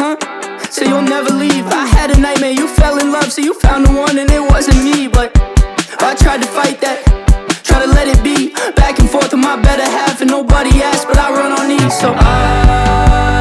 huh? So you'll never leave. I had a nightmare, you fell in love, so you found the one and it wasn't me. But I tried to fight that, try to let it be. Back and forth with my better half and nobody asked, but I run on these. So